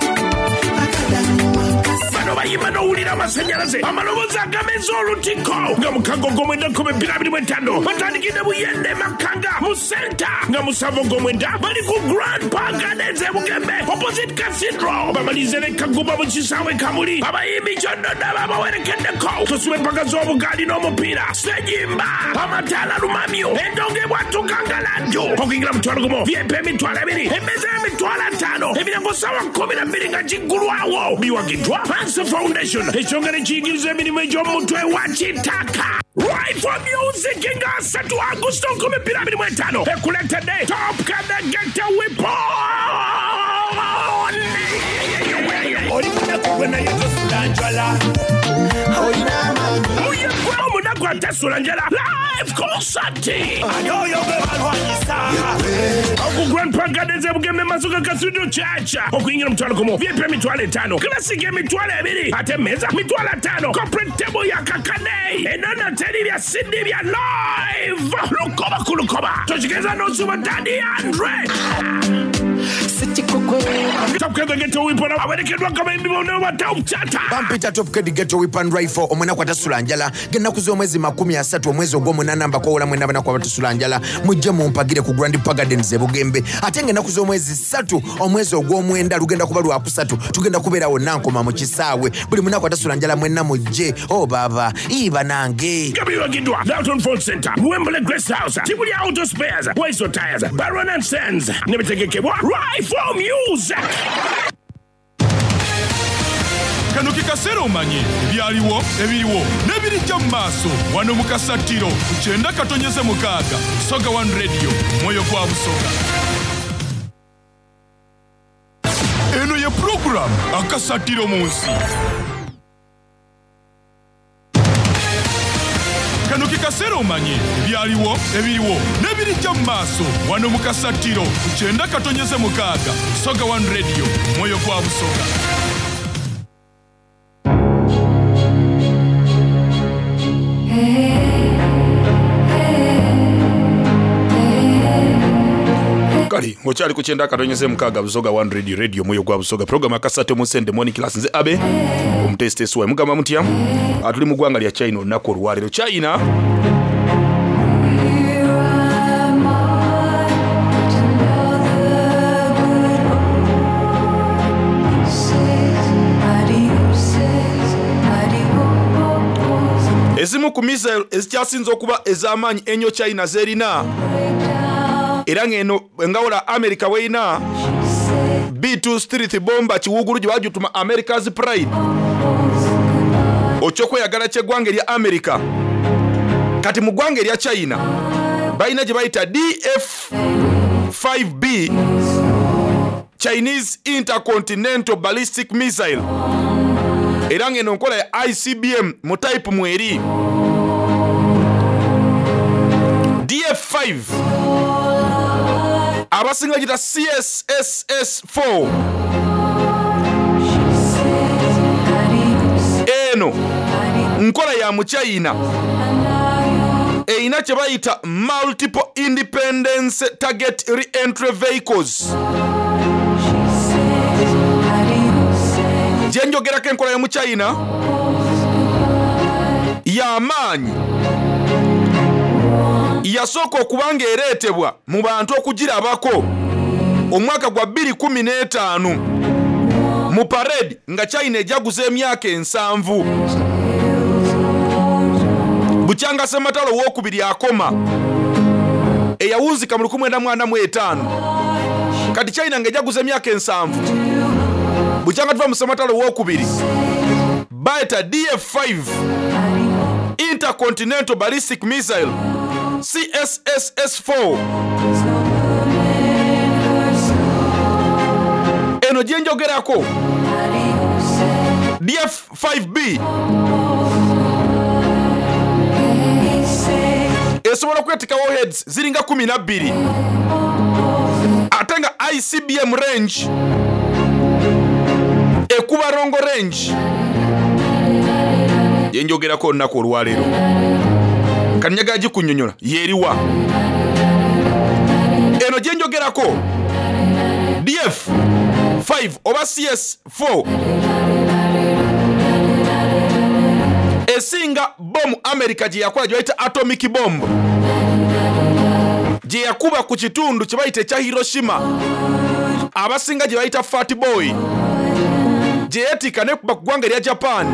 [SPEAKER 19] Bayimano ulira masanyalaze amaloboza gamezo olutiko nga mukago gomwenda kome pirabiri mwetando batandikide buyende makanga mu center nga musavo gomwenda bali ku Grand Park Gardens Bugembe opposite Cathedral bamalize ne kaguba mu kisawe kamuli abayimbi kyondoda babawerekeddeko tusube mpaka z'obugaali n'omupiira sejimba amatala lumamyo endonge bwatukangalanjo okuyingira mutwalo gumo VIP emitwalo 2 emmeza emitwalo 5 ebirango sawa 12 nga kiggulwawo biwagidwa Foundation ekyongera ekiyigiriza emirimu egy'omutwe wa kitaka Right for Music nga 3 Agusto 2025 ekuletedde Top Kada Ghetto Weapon omunaku atesula njala live concert oku Grand Park Gardens Bugembe Masuka Cathedral Church okuyingira mutwalo gumo VIP emitwalo 5 Classic emitwalo 2 ate meza mitwalo 5 Corporate table ya kakane enana teri bya CD bya live lukoba tochigeza nosuba Daddy Andre Top Kada Ghetto Weapon awerekedwa kama imbibono wa Top Chata
[SPEAKER 20] Bampita Top Kada Ghetto Weapon Rifle omwena kwa tasula njala gena kuzo mwezi 13 omwezi ogw'omunana mba kwa mwena bana kwa tasula njala mujje mumpagire ku Grand Park Gardens Bugembe atenge na kuzo mwezi 3 omwezi ogw'omwenda lugenda kuba lwa kusatu tugenda kubeerawo nankoma mu kisaawe buli mwena kwa tasula njala mwena mujje baba iba nange
[SPEAKER 19] Gabriel Gidwa Dalton Ford Center Wembley Grace House Tibuli Auto Spares Boyso Tires Baron and Sands nebitegekebwa Rifle Music
[SPEAKER 21] Kano kikasera omanye byaliwo ebiriwo n'ebirijja mu maaso wano mu kasatiro ku 9-6 Soga One Radio mwoyo gwa Busoga. Eno ye program akasatiro mu nsi. Kano kikasera omanye byaliwo ebiriwo n'ebirijja mu maaso wano mu kasatiro ku 9-6 Soga One Radio mwoyo gwa Busoga.
[SPEAKER 3] Kali ngochali ku 9-6 Busoga One Radio mwoyo gwa Busoga program akasate mu Sunday morning class nze abe omuteste suwa mugamba mutya atuli mu gwanga lya China onako olwalero China ezimu ku missile ezikyasinze okuba ez'amaanyi ennyo China zerina era ng'eno ngawula America weina B2 Street bomba kiwugulu gye bajutuma America's Pride okyokweyagala ky'eggwanga erya America kati mu ggwanga erya China balina gye bayita DF-5B Chinese Intercontinental Ballistic Missile era ng'eno nkola ya ICBM mu type mweri DF-5 abasinga gita CSSS-4 eno nkola ya mu China eina kye bayita multiple independence target re-entry vehicles gyenjogerako enkola ya mu China y'amaanyi yasooka okubanga ereetebwa mu bantu okugirabako omwaka gwa 2015 mu parade nga China ejaguza emyaka 7 bukyanga sematalo wokubiri akoma eyawunzika mu 1945 kati China nga ejaguza emyaka 7 bukyanga tuva mu sematalo wokubiri baita DF5 Intercontinental Ballistic Missile CSSS4 eno gyenjogerako DF5B esobola kwetika warheads ziringa 12 ate nga ICBM range ekuba rongo range yenjogerako olunaku olwaleero kanyaga gikunyonyola yeriwa eno gyenjogerako DF5 oba CS4 esinga bomu America gye yakola gye bayita atomic bomb gye yakuba ku kitundu kye bayita ekya Hiroshima abasinga gye bayita Fat Boy gye yeetika ne kuba ku ggwanga erya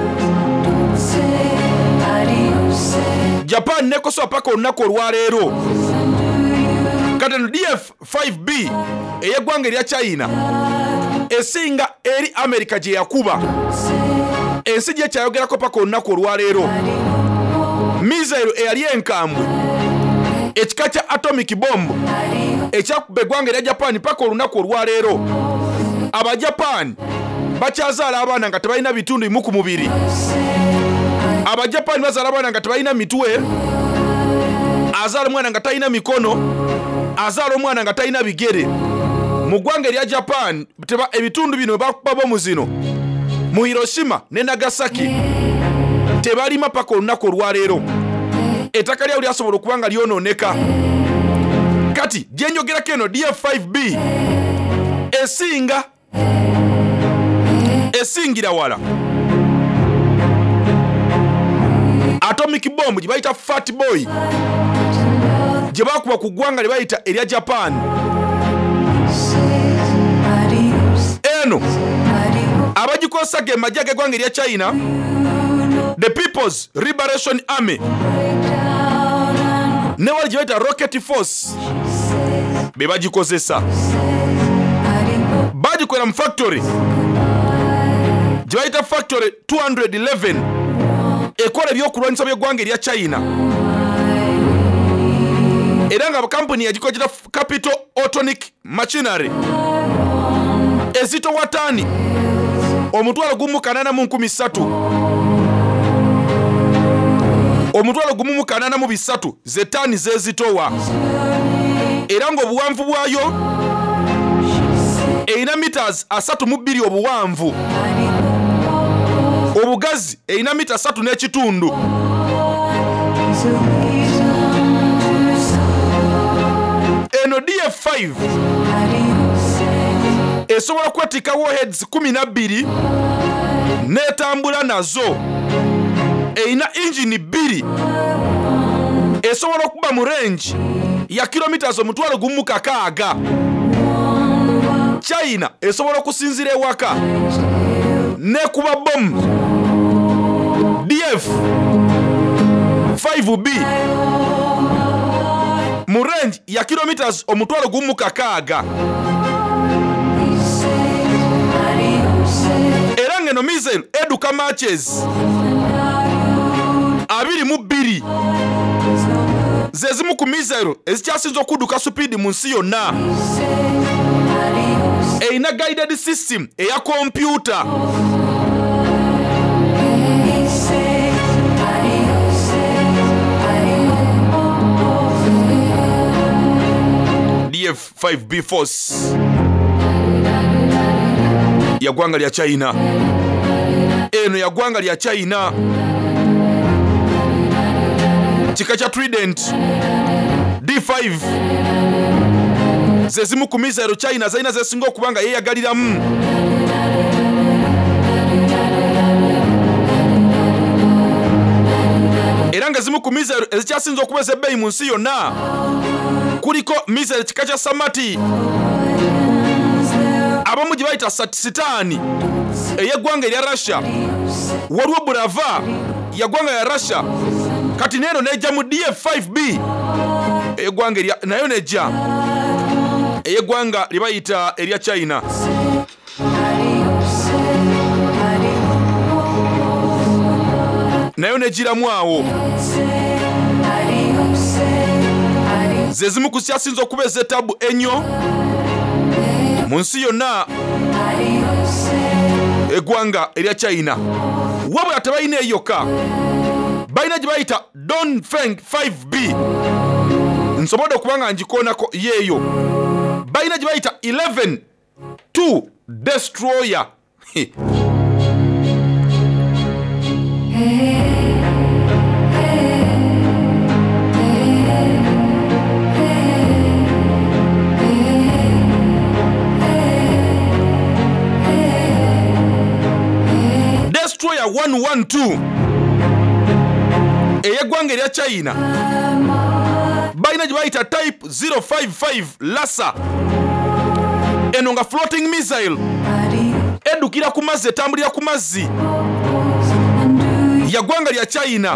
[SPEAKER 3] Japan nekosoba paka olunaku olwaleero kati DF5B ey'eggwanga erya China esinga eri America gye yakuba ensi gye kyayogerako paka olunaku olwaleero missile eyali enkambwe ekika kya atomic bomb ekyakuba eggwanga erya Japan paka olunaku olwaleero Abajapan bakyazaala abaana nga tebalina bitundu bimu ku mubiri Abajapan bazaala abaana nga tebalina mitwe azaala omwana nga talina mikono azaala omwana nga talina bigere mu ggwanga erya Japan ebitundu bino bakuba bomu zino mu Hiroshima ne Nagasaki tebalima paka olunaku olwaleero ettaka lyabwe lyasobola okuba nga lyonooneka kati gyenjogerako eno DF5B esingira wala atomic bomb gye bayita Fat Boy gye bakuba ku ggwanga lye bayita erya Japan eno abagikosa ge majja g'eggwanga erya China the People's Liberation Army ne wali gye bayita Rocket Force be bagikozesa bagikolera mu factory gye bayita Factory 211 ekola ebyokulwanyisa by'eggwanga erya China era nga kampuni yagikojera Capital Autonic Machinery ezitowa ttaani 1,813 1,813 ze ttaani zezitowa era ng'obuwanvu bwayo erina meters 32 obuwanvu obugazi erina mita 3 n'ekitundu eno DF5 esobola kwetika warheads 12 n'etambula nazo erina engine 2 esobola okuba mu range ya kilometers 1,600 China esobola okusinzira ewaka nekuba bomu DF5B mu range ya kilometers 1,600 era ngeno missile eduka matches 22 zezimu ku missile ezikyasinza okudduka speed mu nsi yonna erina guided system eya computer DF5B force ya ggwanga lya China eno ya ggwanga lya China kika kya Trident D5 zezimu ku missile China zalina zesinga okubanga yeyagaliramu era nga zimu ku missile ezikyasinza okuba ez'ebbeeyi mu nsi yonna kuliko missile kika kya Samati abamu gye bayita sitaani ey'eggwanga erya Russia, waliwo Brava yaggwanga ya Russia, kati neeno nejja mu DF5B ey'eggwanga erya nayo nejja ey'eggwanga lye bayita erya China. Nayo negiramu awo. Ze zimu ku syasinza okuba ez'ettabu ennyo mu nsi yonna eggwanga erya China. Wabula tebalina eyokka, balina gye bayita Dongfeng 5B, nsobodde okuba nga ngikoonako yeeyo. Balina gye bayita 11-2 destroyer. Destroyer 112 ey'eggwanga erya China balina gye bayita type 055 Lhasa. Eno nga floating missile eddukira ku mazzi, etambulira ku mazzi, ya ggwanga lya China.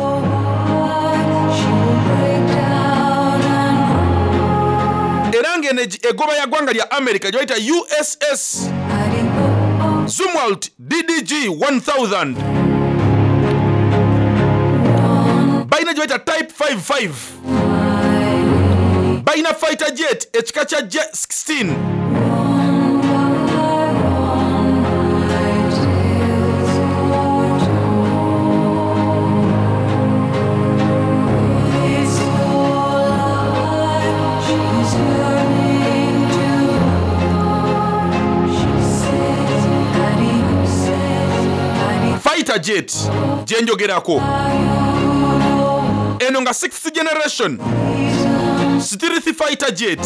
[SPEAKER 3] Era ng'eno egoba ya ggwanga lya America gye bayita USS Zumwalt DDG 1000. Balina gye bayita type 55. Balina fighter jet ekika kya J-16. Fighter jet gyenjogerako eno nga 6th generation stealth fighter jet.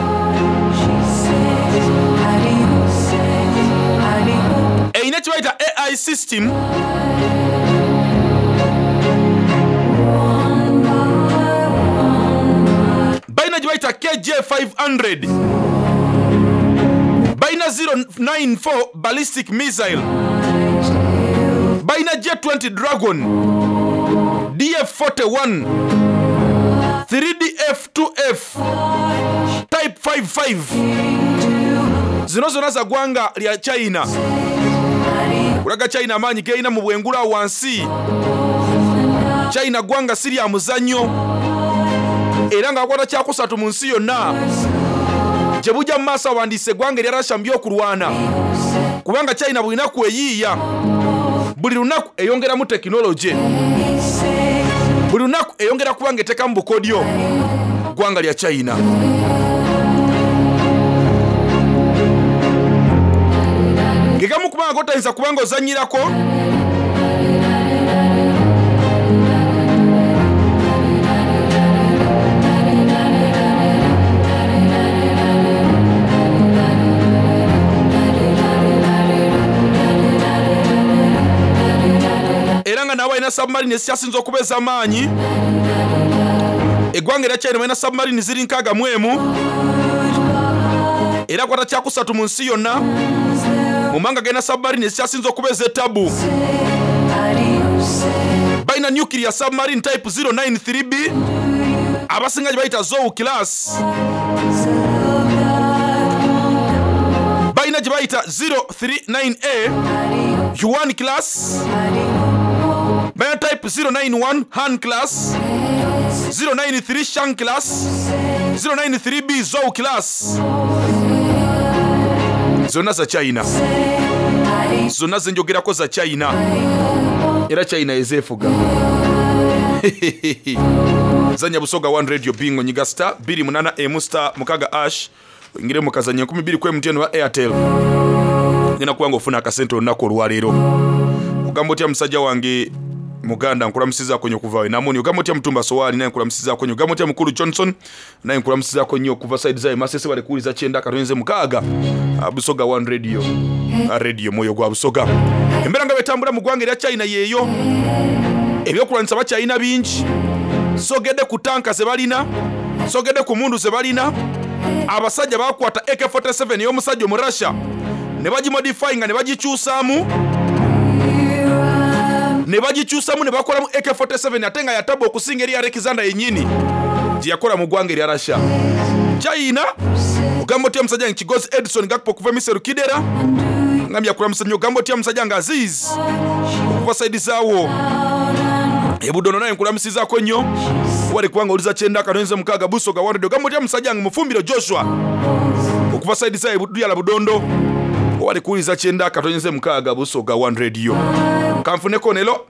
[SPEAKER 3] Eyina kye bayita AI system balina gye bayita KJ500. Balina 094 ballistic missile. Balina J20 Dragon, DF41, 3DF2F, Type 55. Zino zonna za ggwanga lya China. Kulaga China amaanyi g'erina mu bwengula wansi. China ggwanga si lya muzannyo, era nga akwata kyakusatu mu nsi yonna. Gye bujja mu maaso awandiise eggwanga erya Russia mu by'okulwana, kubanga China buli lunaku eyiiya. Buli lunaku eyongeramu tekinologi, buli lunaku eyongera kuba nga eteekamu bukodyo ggwanga lya China. Gegamu kubanga gotayinza kubanga ozannyirako era nga nabo balina submarine ezikyasinza okuba ez'amaanyi. Eggwanga erya China balina submarine ziri 61 era kwata kyakusatu mu nsi yonna. Mu manga galina submarine ezikyasinza okuba ez'ettabu. Balina nuclear submarine type 093B abasinga gye bayita Zhou class. Balina gye bayita 039A Yuan class. Balina type 091 Han class, 093 Shang class, 093B Zhou class. Zonna za China, zonna zenjogerako za China, era China ezeefuga. Zanya Busoga One Radio bingo nyiga star 28 star mukaga ash ingire mukazanya 12 ku MTN wa Airtel. Nina kuwanga ofuna akasente olunaku olwaleero. Ugamba otya musajja wange Muganda nkulamusiza ko nnyo kuva we namoni. Ugamba otya Mutumba Sowali naye nkulamusiza ko nnyo. Ugamba otya Mukulu Johnson naye nkulamusiza ko nnyo kuva side za Masese wale kuliza 9 katonze mukaga. Busoga One Radio, radio moyo gwa Busoga. Embera nga betambula mu ggwanga erya China yeeyo. Ebyokulwanyisa ba China bingi. Sogedde ku tanka ze balina, sogedde ku mundu ze balina. Abasajja bakwata AK47 y'omusajja mu Russia ne bagimodify nga ne bagikyusamu ne bakolamu AK47 ate nga yataba okusinga eri Alexander yennyini gye yakola mu ggwanga erya Russia. China ogamba otya musajja nga Kigozi Edison Gakpo okuva Miseru Kidera ngambye yakola musajja ogamba otya musajja nga Aziz okuva saidi zaawo ebudono naye nkulamusizaako nnyo wali kubanga oliza 9 Busoga One Radio ogamba otya musajja nga Mufumbiro Joshua okuva saidi za Ebuduyala Budondo wali kuuliza 9 Busoga One Radio. Kanfuneko nelo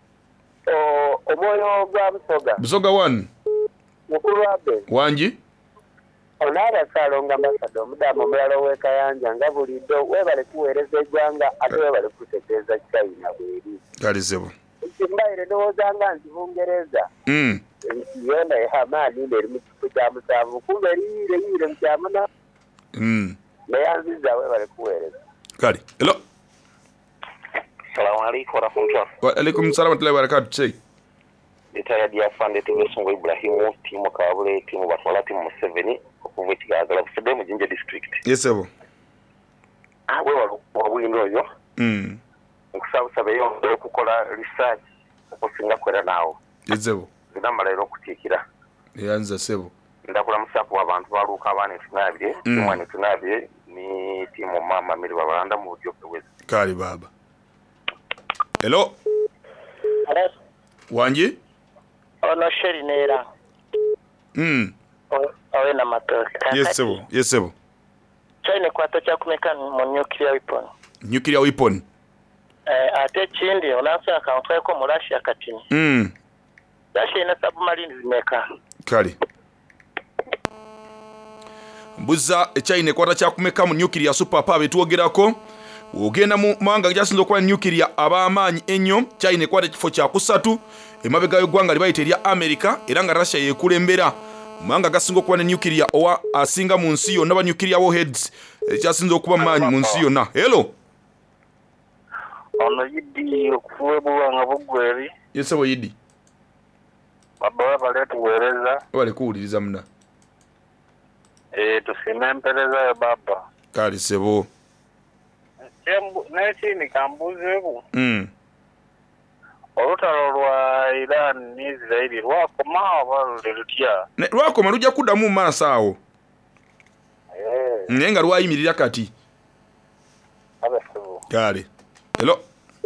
[SPEAKER 1] omwoyo gwa
[SPEAKER 3] Busoga One
[SPEAKER 1] mukulu wabe
[SPEAKER 3] wangi
[SPEAKER 1] onaaba Saalonga Ambassador omudamu omulala w'ekayanja nga buliddyo weebale kuweereza eggwanga ate weebale kutegeeza China bweri
[SPEAKER 3] kalizebo
[SPEAKER 1] kimbaire ndowoozanga nti Bungereza yona ehamaani eri mu kifo kya 7 kumbe eriire mu kya 8 neyanziza weebale kuweereza
[SPEAKER 3] kali. Hello.
[SPEAKER 1] Salamu alaikum warahmatullah.
[SPEAKER 3] Wa alaikum salam wa rahmatullahi wa barakatuh. Chei.
[SPEAKER 1] Ditaya dia fande Tebesungo Ibrahimu timu Kabule timu Batwala timu Museveni okuva Ekigagala Busebe mu Jinja district.
[SPEAKER 3] Yes sebo.
[SPEAKER 1] Wewe wabulino oyo. Nkusaba yo okukola research okusinga kwera nawo.
[SPEAKER 3] Yes sebo.
[SPEAKER 1] Ndamala ero kutikira.
[SPEAKER 3] Yanza sebo.
[SPEAKER 1] Ndakula musafu abantu baluka abane tunabye timwane tunabye ni timu mama miri babalanda mu buryo bwezi.
[SPEAKER 3] Kali baba. Hello.
[SPEAKER 1] Hello.
[SPEAKER 3] Wanji?
[SPEAKER 1] Ono sheri nera. Owe na matoke.
[SPEAKER 3] Yes sebo.
[SPEAKER 1] China kwato kya kumeka mu nuclear weapon.
[SPEAKER 3] Nuclear weapon.
[SPEAKER 1] Ate chindi onansa akaunta ko mu Russia katini. Russia ina submarine zimeka.
[SPEAKER 3] Kali. Mbuza China kwata kya kumeka mu nuclear superpower betuogerako. Ogenda mu manga jasinzo kwa nuclear abamanyi ennyo. China kwata kifo kya kusatu emabega y'eggwanga libayita erya America era nga Russia yekulembera manga gasinga okuba ne nuclear owa asinga mu nsi yonna ba nuclear warheads ekyasinza okuba maanyi mu nsi yonna. Hello.
[SPEAKER 1] Ono Yidi okufuwe buwanga bugweri.
[SPEAKER 3] Yesebo Yidi.
[SPEAKER 1] Baba baletu wereza.
[SPEAKER 3] Wale kuwuliriza muna.
[SPEAKER 1] Tusime mpereza ya baba.
[SPEAKER 3] Kali sebo.
[SPEAKER 1] Nesi ni kambuzebu. Olutalo lwa Iran ni Israeli lwakoma abalulutya.
[SPEAKER 3] Lwakoma lujja kuddamu mu maaso awo. Naye nga lwayimirira kati.
[SPEAKER 1] Abasebo.
[SPEAKER 3] Kale. Hello.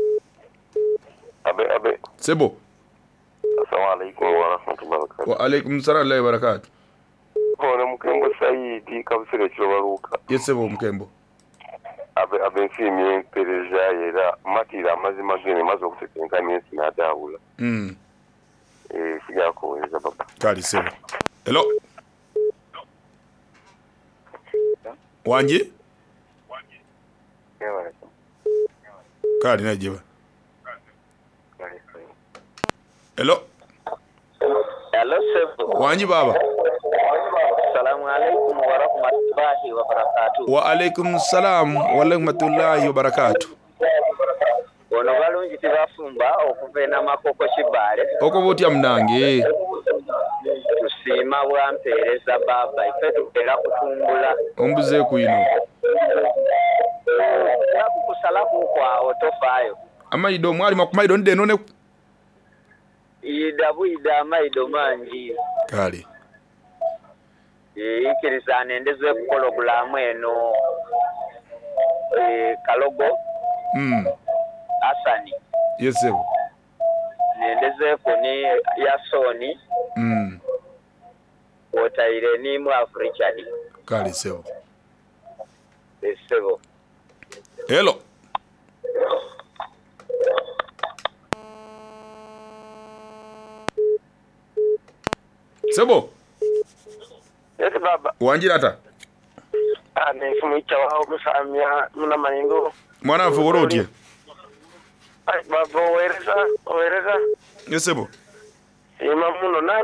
[SPEAKER 1] Abe.
[SPEAKER 3] Sebo.
[SPEAKER 1] Assalamu alaikum wa rahmatullahi wa barakatuh.
[SPEAKER 3] Wa alaikum salam wa barakatuh.
[SPEAKER 1] Ono Mukembo Saidi kabusire kibaruka.
[SPEAKER 3] Yesebo Mukembo.
[SPEAKER 1] Abe nfimi empereza era matira amazima gene maze okutekenkanya ensi n'adaawula. Sigala kuweereza baba.
[SPEAKER 3] Kali sebo. Hello. Wanji? Kali najiba. Hello.
[SPEAKER 1] Hello sebo.
[SPEAKER 3] Wanji baba.
[SPEAKER 1] Assalamu alaikum wa rahmatullahi wa barakatuh.
[SPEAKER 3] Wa alaikum salam wa rahmatullahi wa barakatuh.
[SPEAKER 1] Ono balungi tibafumba okuvena makoko kibale.
[SPEAKER 3] Oko botya mnange.
[SPEAKER 1] Tusima bwampereza baba ife tukera kutumbula.
[SPEAKER 3] Ombuze kuino.
[SPEAKER 1] Kusala kwawo tofayo.
[SPEAKER 3] Amaido mwali makumaido ndide none.
[SPEAKER 1] Ida amaido mangi.
[SPEAKER 3] Kali.
[SPEAKER 1] Ikirizana endezwe kukologulamu eno Kalogo Asani
[SPEAKER 3] Yesebo
[SPEAKER 1] nendezwe kuni Yasoni Otaire ni mu Africhani
[SPEAKER 3] Kali sebo
[SPEAKER 1] Sebo.
[SPEAKER 3] Hello. Sebo.
[SPEAKER 1] Yes baba.
[SPEAKER 3] Wanjirata.
[SPEAKER 1] Nefumicha wao kusamia muna maningo.
[SPEAKER 3] Mwana mfugorotie.
[SPEAKER 1] Baba wereza.
[SPEAKER 3] Yesebo.
[SPEAKER 1] Ima muno na